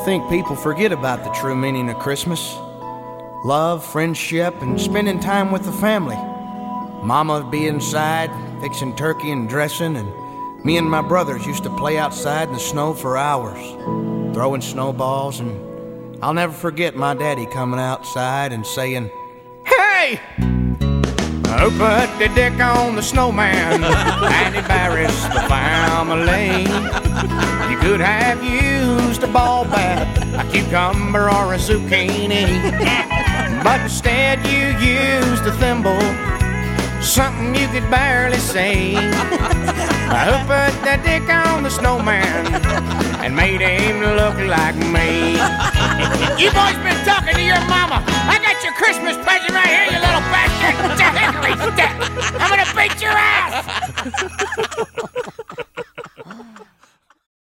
think people forget about the true meaning of Christmas. Love, friendship, and spending time with the family. Mama would be inside, fixing turkey and dressing, and me and my brothers used to play outside in the snow for hours, throwing snowballs, and I'll never forget my daddy coming outside and saying, "Hey! Who put the dick on the snowman and embarrassed the family? You could have used a ball bat, a cucumber, or a zucchini, but instead you used a thimble, something you could barely say. Who put the dick on the snowman and made him look like me?" You boys been talking to your mama. I got your Christmas present right here, you little bastard. It's a hickory stick. I'm gonna beat your ass.